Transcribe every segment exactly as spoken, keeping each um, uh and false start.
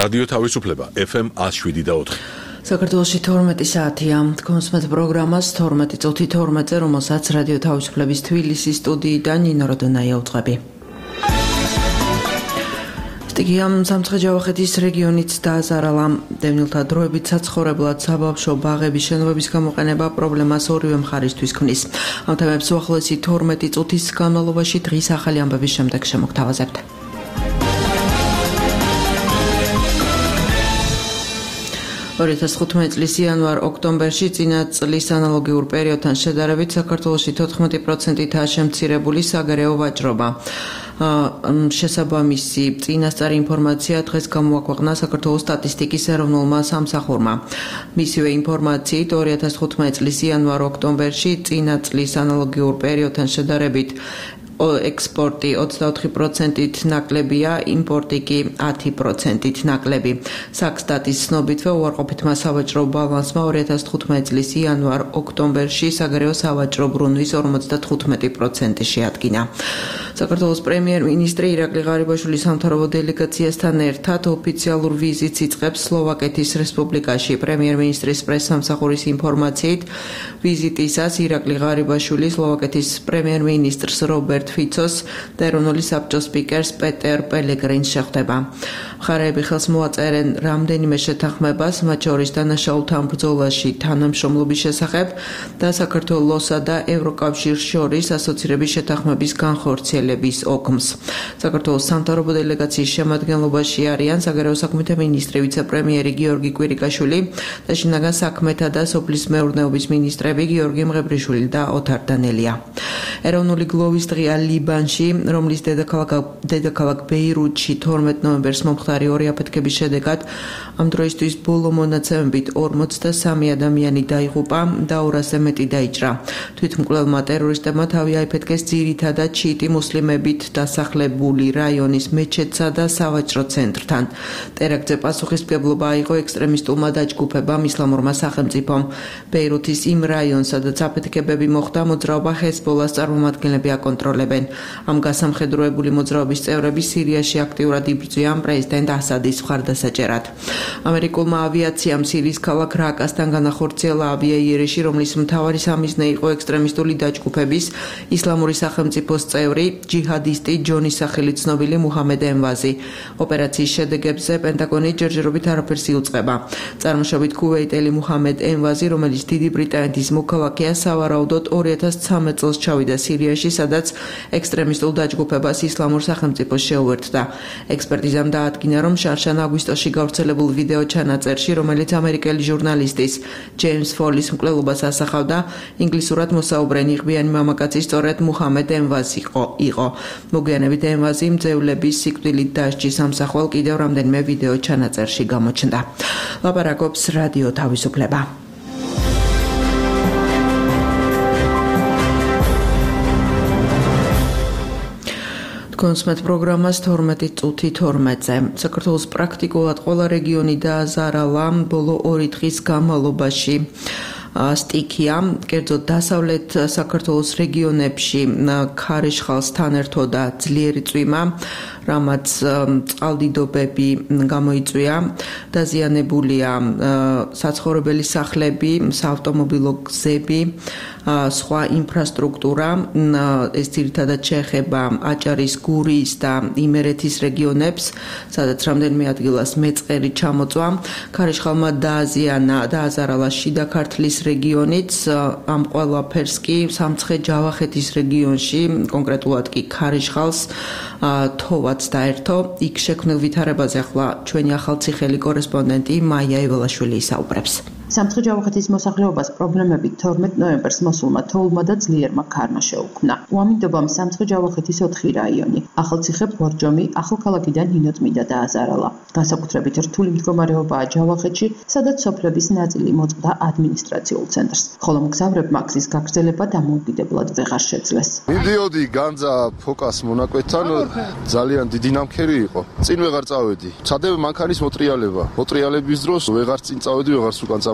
რადიო თავისუფლება ეფ ემ one oh seven და four. საქართველოში თორმეტი საათია. Თქვენს პროგრამას თორმეტი წუთი თორმეტზე, რომელსაც რადიო თავისუფლების თბილისის სტუდიიდან ნინო როდონაია უძღვები. სტიგიამ სამცხე-ჯავახეთის რეგიონიც დააზარალა. დევნილთა დროებით საცხოვრებლად საბავშვო ბაღების შენობების გამოყენება პრობლემას ორივე მხარისთვის ქმნის. ამ თემებს უახლოესი თორმეტი წუთის განმავლობაში დღის ახალი ამბების შემდეგ შემოგთავაზებთ. ორი ათას თხუთმეტი წლის იანვარ-ოქტომბერში წინა წლის ანალოგიურ პერიოდთან შედარებით საქართველოში თოთხმეტი პროცენტითაა შემცირებული საგარეო ვაჭრობა. შესაბამისი წინასწარი ინფორმაცია დღეს გამოაქვეყნა საქართველოს სტატისტიკის ეროვნულმა სამსახურმა. მისივე ინფორმაციით ორი ათას თხუთმეტი წლის იანვარ-ოქტომბერში წინა წლის ანალოგიურ პერიოდთან შედარებით ექსპორტი ოცდაოთხი პროცენტით ნაკლებია, იმპორტი კი ათი პროცენტით ნაკლები. საქსტატის ცნობითვე უარყოფითმა სავაჭრო ბალანსმა ორი ათას თხუთმეტი წლის იანვარ-ოქტომბერში საგარეო სავაჭრო ბრუნვის ორმოცდათხუთმეტი პროცენტი შეადგინა. საქართველოს პრემიერ-მინისტრი ირაკლი ღარიბაშვილი სამთავრობო დელეგაციასთან ერთად ოფიციალურ ვიზიტს იწყებს სლოვაკეთის რესპუბლიკაში. პრემიერ-მინისტრის პრესსამსახურის ინფორმაციით, ვიზიტისას ირაკლი ღარიბაშვილი სლოვაკეთის პრემიერ-მინისტრს რობერტ ფიცოს და ეროვნული საბჭოს სპიკერს პეტერ პელეგრინს შეხვდება. მხარეები ხელს მოაწერენ რამდენიმე შეთანხმებას, მათ შორის დანაშაულთან ბრძოლაში თანამშრომლობის შესახებ და საქართველოსა და ევროკავშირს შორის ასოცირების შეთანხმების განხორციელების ოგმს. საქართველოს სამთავრობო დელეგაციის შემადგენლობაში არიან საგარეო საქმეთა მინისტრი, ვიცე-პრემიერი გიორგი კვირიკაშვილი და შინაგან საქმეთა და სოფლის მეურნეობის მინისტრები გიორგი მღებრიშვილი და ოთარ დანელია. ეროვნული გლოვის დღეა ლიბანში, რომლის დედაქალაქ ბეირუთში თორმეტ ნოემბერს მომხდარი ორი აფეთქების შედეგად ამ დროისთვის ბოლო მონაცემებით ორმოცდასამი ადამიანი დაიღუპა და ორასზე მეტი დაიჭრა. თვითმკვლელმა ტერორისტებმა თავი აიფეთქეს ძირითადად შიიტი მუსლიმებით დასახლებული რაიონის მეჩეთსა და სავაჭრო ცენტრთან. ტერაქტზე პასუხისმგებლობა აიღო ექსტრემისტულმა დაჯგუფებამ ისლამურმა სახელმწიფომ. ბეირუთის იმ რაიონს, სადაც აფეთქებები მოხდა, მოძრაობა ჰეზბოლას წარმომადგენლები აკონტროლებენ. ამ გასამხედროებული მოძრაობის წევრები სირიაში აქტიურად იბრძვიან პრეზიდენტ ასადის მხარდასაჭერად. ამერიკულმა ავიაციამ სირიის ქალაქ რაკასთან განახორციელა ავიაიერეში, რომლის მთავარი სამიზნე იყო ექსტრემისტული დაჯგუფების ისლამური სახელმწიფოს წევრი, ჯიჰადისტი ჯონის სახელით ცნობილი მუჰამედ ენვაზი. ოპერაციის შედეგებზე პენტაგონი ჯერჯერობით არაფერს იუწყება. წარმოშობით ქუვეიტელი მუჰამედ ენვაზი, რომელიც დიდი ბრიტანეთის მოქალაქეა, სავარაუდოდ ორი ათას ცხრამეტ წელს ჩავიდა სირიაში, სადაც ექსტრემისტულ დაჯგუფებას ისლამურ სახელმწიფოს შეუერთდა. ექსპერტიზამ დაადგინა, რომ შარშან აგვისტოში გავრცელებულ ვიდეო ჩანაწერში, რომელიც ამერიკელი ჟურნალისტის ჯეიმს ფოლის მკვლელობას ასახავდა, ინგლისურად მოსაუბრე ნიღბიანი მამაკაცი სწორედ მუჰამედ ენვაზი იყო. მოგვიანებით ენვაზი მძევლების სიკვდილით დასჯის სამსახვალ კიდევ რამდენიმე ვიდეო ჩანაწერში გამოჩნდა. ლაპარაკობს რადიო თავისუფლება. კონსმეთ პროგრამას თორმეტი წუთი თორმეტზე. საქართველოს პრაქტიკულად ყველა რეგიონი დააზარალა ბოლო ორი დღის განმავლობაში. სტიქია, კერძოდ დასავლეთ საქართველოს რეგიონებში ქარიშხალსთან ერთოდა ძლიერი წვიმა, რამაც წყალდიდობები გამოიწვია, დაზიანებულია საცხოვრებელი სახლები, საავტომობილო გზები, სხვა ინფრასტრუქტურა. ეს ძირითადად შეეხება აჭარის, გურიის და იმერეთის რეგიონებს, სადაც რამდენიმე ადგილას მეწყერი ჩამოწვა. ქარიშხალმა დააზიანა დააზარალა შიდა ქართლის რეგიონიც, ამ ყველაფერს კი სამცხე-ჯავახეთის რეგიონში, კონკრეტულად კი ქარიშხალს თოვაც დაერთო. იქ შექმნილ ვითარებაზე ახლა ჩვენი ახალციხელი კორესპონდენტი მაია ეველაშვილი ისაუბრებს. სამცხე-ჯავახეთის მოსახლეობას პრობლემები თორმეტ ნოემბერს მოსულმა თოვლმა და ძლიერმა ქარმა შეუქმნა. უამინდობამ სამცხე-ჯავახეთის ოთხი რაიონი, ახალციხე, ბორჯომი, ახალქალაქი და ნინოწმინდა დააზარალა. განსაკუთრებით რთული მდგომარეობაა ჯავახეთში, სადაც სოფლების ნაწილი მოწყდა ადმინისტრაციულ ცენტრს, ხოლო მგზავრებმა გზის გაგრძელება დამოუკიდებლად ვეღარ შეძლეს. მიდიოდი განძა ფოკას მონაკვეთთან, ძალიან დიდი ნამქერი იყო. წინ ვეღარ წავედი. ცადე მანქანის მოტრიალება. მოტრიალების დროს ვეღარ წინ წავედი, ვეღარც უკან წამოვედი.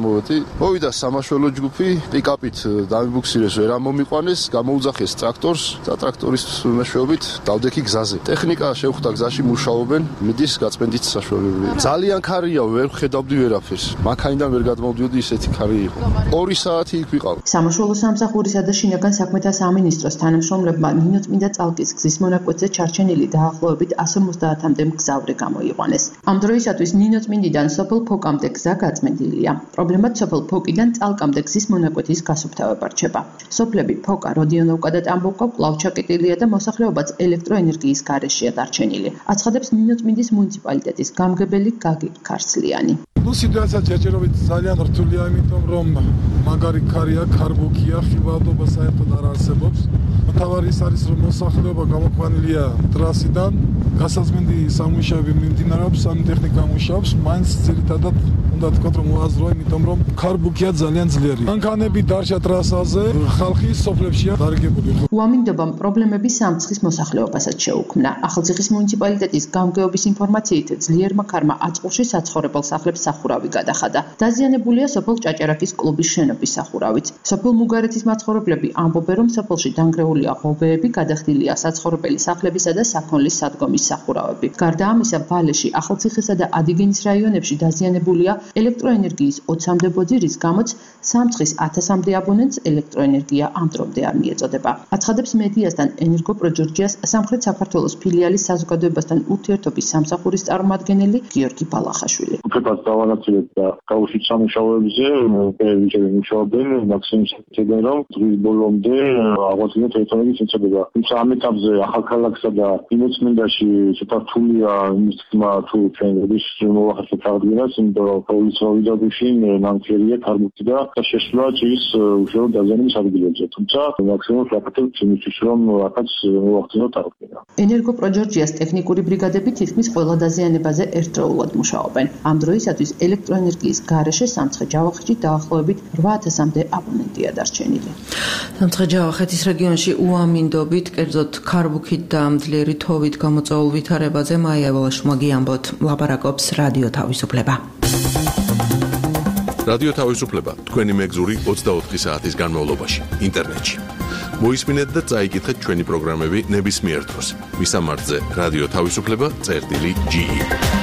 გამოვედი. მოვიდა სამაშველო ჯგუფი, პიკაპით დამიბუქსირეს, ვერ ამომიყვანეს, გამოუძახეს ტრაქტორს და ტრაქტორის მეშვეობით დავდექი გზაზე. ტექნიკა შევხვდა გზაში მუშაობენ, მიდის გაწმენდით საშუალებები. ძალიან ქარია, ვერ ხედავდი ვერაფერს. მანქანიდან ვერ გადმოვდიოდი, ისეთი ქარი იყო. ორი საათი იქ ვიყავ. სამაშველო სამსახურისა და შინაგან საქმეთა სამინისტროს თანამშრომლებმა ნინოწმინდა წალკის გზის მონაკვეთზე ჩარჩენილი დაახლოებით εκατს ორმოცდაათამდე მგზავრი გამოიყვანეს. ამ დროისათვის ნინოწმინდიდან სოფელ ფოკამდე გზა გაწმენდილია. პრობლემად სოფელ ფოკიდან წალკამდე გზის მონაკვეთის გასუფთავება რჩება. სოფლები ფოკა, როდიონოვკა და ტამბოვკა კვლავ ჩაკეტილია და მოსახლეობაც ელექტროენერგიის გარეშეა დარჩენილი. აცხადებს ნინოწმინდის მუნიციპალიტეტის გამგებელი გაგი ქარცლიანი. ნუ სიტუაცია ჯერჯერობით ძალიან რთულია, იმიტომ რომ მაგარი ქარია, ქარბუქია, ხილვადობა საერთოდ არ არსებობს. მთავარი ის არის, რომ მოსახლეობა გამოყვანილია ტრასიდან, გასაზმენდი სამუშაოები მიმდინარეობს, სანიტექნიკა მუშაობს, მაინც ძირითადად უნდა თქვათ, რომ მოაზროა, იმიტომ რომ ქარბუქია ძალიან ძლიერი. მანქანები დარჩა ტრასაზე, ხალხი სოფლებშია დარგებული. უამინდობამ პრობლემები სამცხის მოსახლეობასაც შეუქმნა. ახალციხის მუნიციპალიტეტის გამგეობის ინფორმაციით, ძლიერმა ქარმა აწყულში საცხოვრებელ სახლებს სახურავი გადახადა. დაზიანებულია სოფელ ჭაჭარაკის კლუბის შენობის სახურავიც. სოფელ მუგარეთის მაცხოვრებლები ამბობენ, რომ სოფელში დანგრეულია ღობეები, გადახდილია საცხოვრებელი სახლებისა და საქონლის სადგომის სახურავები. გარდა ამისა, ვალეში, ახალციხესა და ადიგენის რაიონებში დაზიანებულია ელექტროენერგიის ოცამდე ბოძი, რის გამოც სამცხის ათასამდე აბონენტს ელექტროენერგია ამ დრომდე არ მიეწოდება. აცხადებს მედიასთან ენერგოპროჯორჯიას სამხრეთ საქართველოს ფილიალის საზოგადოებასთან ურთიერთობის სამსახურის წარმომადგენელი გიორგი ბალახაშვილი. უფლებას დავანაწილეთ და გაუშვით სამუშაოებზე, პერიოდები მუშაობენ, მაქსიმუმ შეგვიძლია რომ დღის ბოლომდე აღვაწინოთ ელექტროენერგიის მიწოდება. თუმცა ამ ეტაპზე ახალქალაქსა და ნინოწმინდაში ცოტა რთულია იმის თქმა თუ ჩვენ როდის მოვახერხებთ აღდგენას, იმიტომ რომ პოლიცია მოვიდა გუშინ, ნამქერია, ქარბუქი და შესვლა ჭირის უშუალო დაზიანების ადგილებზე. თუმცა მაქსიმუმ ვაკეთებთ იმისთვის, რომ რაღაც მოვახდინოთ აღდგენა. ენერგოპროჯორჯიას ტექნიკური ბრიგადები თითქმის ყველა დაზიანებაზე ერთდროულად მუშაობენ. ამ დროისათვის ელექტროენერგიის გარეშე სამცხე-ჯავახეთში დაახლოებით რვა ათასამდე აბონენტია დარჩენილი. სამცხე-ჯავახეთის რეგიონში უამინდობით, კერძოდ ქარბუქით და ძლიერი თოვლით გამოწვეულ ვითარებაზე მაია ვალაშუმა გიამბოთ. ლაპარაკობს რადიო თავისუფლება. რადიო თავისუფლება თქვენი მეგზური ოცდაოთხი საათის განმავლობაში ინტერნეტში. მოისმინეთ და წაიკითხეთ ჩვენი პროგრამები ნებისმიერ დროს. მისამართზე რადიო თავისუფლება წერტილი ჯი ი.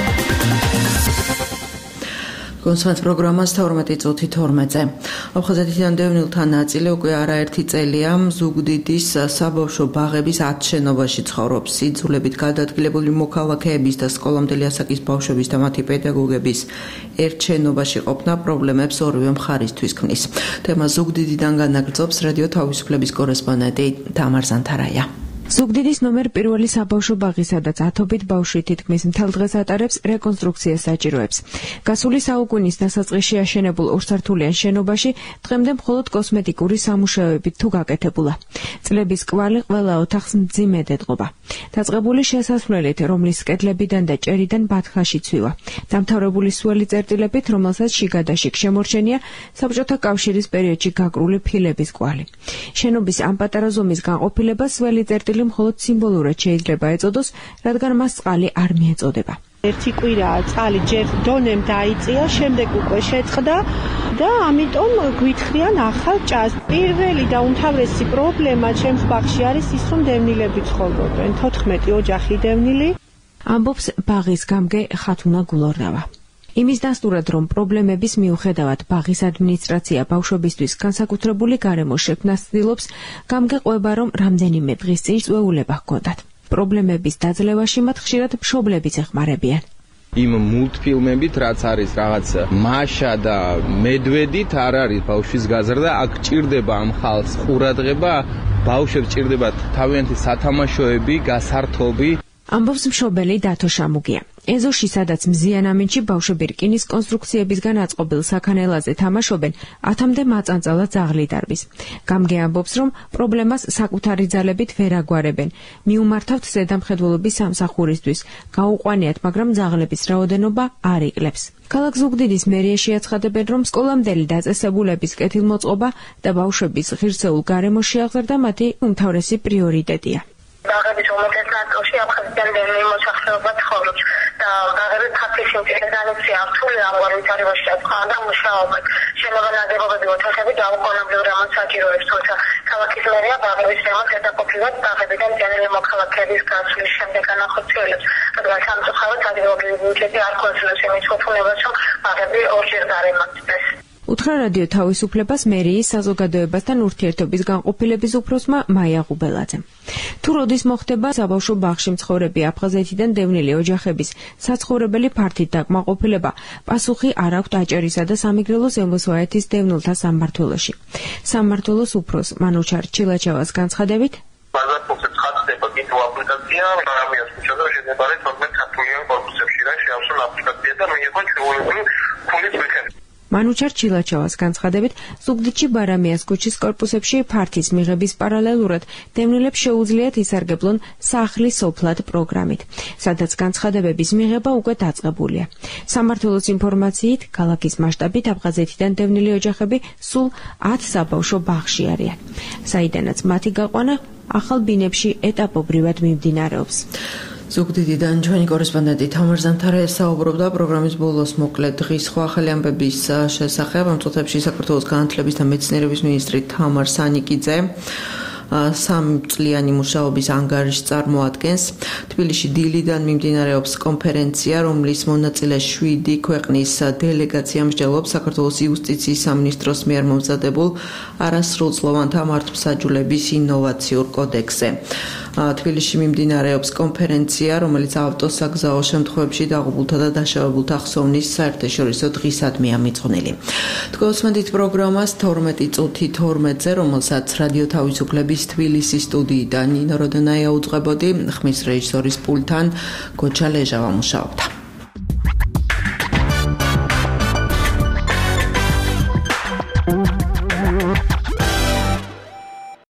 კონსულტანტ პროგრამას თორმეტი წუთი თორმეტზე. აფხაზეთიდან დევნილთა ნაწილი უკვე არაერთი წელია ზუგდიდის საბავშვო ბაღების ათ შენობაში ცხოვრობს. იძულებით გადაადგილებული მოქალაქეების და სკოლამდელი ასაკის ბავშვების და მათი პედაგოგების ერთ შენობაში ყოფნა პრობლემებს ორივე მხარისთვის ქმნის. თემა ზუგდიდიდან განაგრძობს რადიო თავისუფლების კორესპონდენტი თამარ ზანთარაია. ზუგდიდის ნომერ პირველი საბავშვო ბაღი, სადაც ათობით ბავშვი თითქმის მთელ დღეს ატარებს, რეკონსტრუქციას საჭიროებს. გასული საუკუნის დასაწყისში აშენებულ ორსართულიან შენობაში დღემდე მხოლოდ კოსმეტიკური სამუშაოებით თუ გაკეთებულა. წლების კვალი ყველა ოთახს მძიმედ ეტყობა. დაწყებული შესასვლელით, რომლის კედლებიდან და ჭერიდან ბათხაში ცვივა. დამთავრებული სველი წერტილებით, რომელსაც შიგადაშიგ შემორჩენია საბჭოთა კავშირის პერიოდში გაკრული ფილების კვალი. შენობის ამ პატარა ზომის განყოფილება სველი წერტილი მხოლოდ სიმბოლურად შეიძლება ეწოდოს, რადგან მას წყალი არ მიეწოდება. ერთი კვირა წყალი ჯერ დონემ დაიწია, შემდეგ უკვე შეწყდა და ამიტომ გვითხრიან ახალ ჭას. პირველი და უმთავრესი პრობლემა ჩემს ბაღში არის ის, რომ დევნილები ცხოვრობენ. თოთხმეტი ოჯახი დევნილი. ამბობს ბაღის გამგე ხათუნა გულორდავა. იმის დასტურად, რომ პრობლემების მიუხედავად ბაღის ადმინისტრაცია ბავშვებისთვის განსაკუთრებული გარემოს შექმნას ცდილობს, გამგეყვება, რომ რამდენიმე დღის წინ წვეულება ჰქონდათ. პრობლემების დაძლევაში მათ ხშირად მშობლებიც ეხმარებიან. იმ მულტფილმებით, რაც არის რაღაც მაშა და მედვედით არ არის ბავშვის გაზრდა, აქ ჭირდება ამ ხალხს ყურადღება, ბავშვებს ჭირდებათ თავიანთი სათამაშოები, გასართობი. ამბობს მშობელი დათო შამუგია. ეზოში, სადაც მზიან ამინჩი ბავშვები რკინის კონსტრუქციებისგან აწყობილ საქანელაზე თამაშობენ, ათამდე მაწანწალა ძაღლი დარბის. გამგე ამბობს, რომ პრობლემას საკუთარი ძალებით ვერ აგვარებენ. მიუმართავთ ზედამხედველობის სამსახურისთვის. გაუყვანიათ, მაგრამ ძაღლების რაოდენობა არ იკლებს. ქალაქ ზუგდიდის მერიაში აცხადებენ, რომ სკოლამდელი დაწესებულების კეთილმოწყობა და ბავშვების ღირსეულ გარემოში აღზრდა მათი უმთავრესი პრიორიტეტია. ბაღების უმეტეს ნაწილში აფხაზეთიდან დევნილი მოსახლეობა ცხოვრობს. ბაღების ფაქტის ინტეგრაცია რთული ამგვარ ვითარებაში აწყდა და მუშაობენ. შენობა ნაგებობები ოთახები დაუყოვნებლივ რემონტს საჭიროებს, თუმცა ქალაქის მერია ბაღების რემონტს ეთაპობრივად ბაღებიდან ძენელი მოქალაქეების გასვლის შემდეგ განახორციელებს, რადგან სამწუხაროდ ადგილობრივი ბიუჯეტი არ გვაძლევს იმის უფლებას, რომ ბაღები ორჯერ გარემონტდეს. უთხრა რადიო თავისუფლებას მერიის საზოგადოებასთან ურთიერთობის განყოფილების უფროსმა მაია ღუბელაძემ. თუ როდის მოხდება საბავშვო ბაღში მცხოვრები აფხაზეთიდან დევნილი ოჯახების საცხოვრებელი ფართით დაკმაყოფილება, პასუხი არ აქვთ აჭერისა და სამეგრელოს ელოსვაეთის დევნილთა სამმართველოში. სამმართველოს უფროს მანუჩარ ჩილაჩევას განცხადებით, ბაზარფულზე ცხადდება კიდევ აპლიკაცია, რამიას ქუჩაზე შედებარე თორმეტ ქართულიან კორპუსებში რა შეავსო აპლიკაცია და მიიღო ჩვეულებრივი ფულის მექანიზმი. მანუჩარ ჩილაჩევას განცხადებით, ზუგდიდში ბარამიას ქუჩის კორპუსებში ფართის მიღების პარალელურად დევნილებს შეუძლიათ ისარგებლონ სახლის სოფლად პროგრამით, სადაც განცხადებების მიღება უკვე დაწყებულია. სამმართველოს ინფორმაციით, ქალაქის მასშტაბით აფხაზეთიდან დევნილი ოჯახები სულ ათ საბავშვო ბაღში არიან, საიდანაც მათი გაყვანა ახალ ბინებში ეტაპობრივად მიმდინარეობს. ზუგდიდიდან ჩვენი კორესპონდენტი თამარ ზამთარი საუბრობდა პროგრამის ბოლოს მოკლედ დღის სხვა ახალი ამბების შესახებ. ამ წუთებში საქართველოს განათლების და მეცნიერების მინისტრი თამარ სანიკიძე სამწლიანი მუშაობის ანგარიშს წარმოადგენს. თბილისში დილიდან მიმდინარეობს კონფერენცია, რომლის მონაწილე შვიდი ქვეყნის დელეგაცია მსჯელობს საქართველოს იუსტიციის სამინისტროს მიერ მომზადებულ არასრულწლოვანთა მართლმსაჯულების ინოვაციურ კოდექსზე. თბილისში მიმდინარეობს კონფერენცია, რომელიც ავტოსაგზაო შემთხვევებში დაღუპულთა და დაშავებულთა ხსოვნის საერთაშორისო დღისადმია მიძღვნილი. თქვენსმენდით პროგრამას თორმეტი წუთი თორმეტზე, რომელსაც რადიო თავისუფლების თბილისის სტუდიიდან ნინო როდონაია უძღვებოდი, ხმის რეჟისორის პულტთან გოჩა ლეჟავა მუშაობდა.